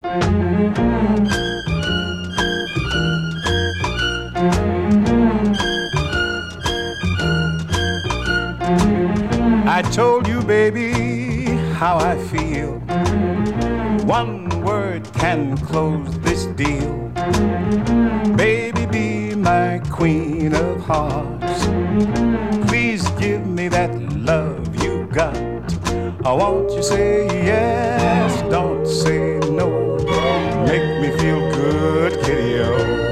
I told you, baby, how I feel. One word can close this deal. Baby, be my queen of hearts. Please give me that love you got. I want you say yes, don't say no. Make me feel good, kitty-o.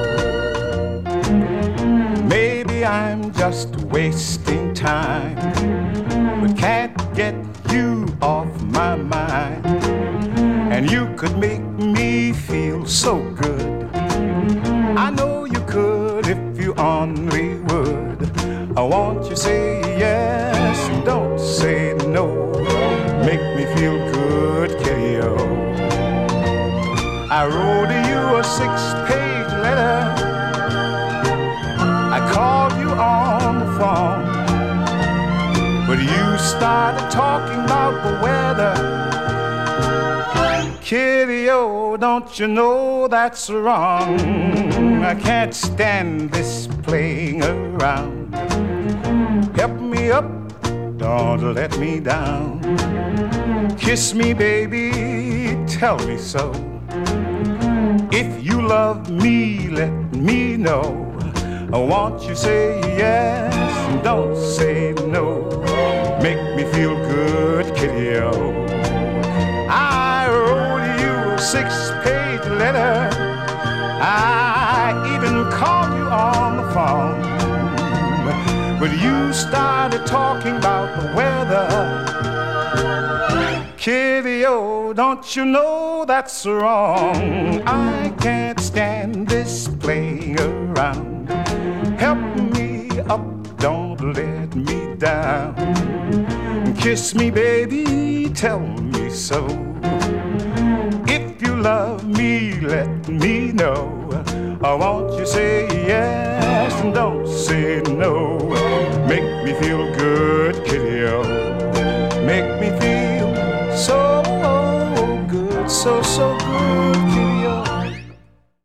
Maybe I'm just wasting time, but can't get you off my mind. And you could make me feel so good. I know you could if you only would. I want you say yes, don't say no. Make me feel good, kitty-o. I wrote you a 6-page letter. I called you on the phone, but you started talking about the weather. Kitty-o, don't you know that's wrong? I can't stand this playing around. Help me up, don't let me down. Kiss me, baby, tell me so. If you love me, let me know. I want you say yes, don't say no. Make me feel good, kitty-o. I wrote you a 6-page letter. I even called you on the phone, but you started talking about the weather. Kitty-o, don't you know that's wrong? I can't stand this playing around. Help me up, don't let me down. Kiss me, baby, tell me so. If you love me, let me know. I want you say yes, and don't say no. Make me feel good, kitty-o. Make me feel so good, so good.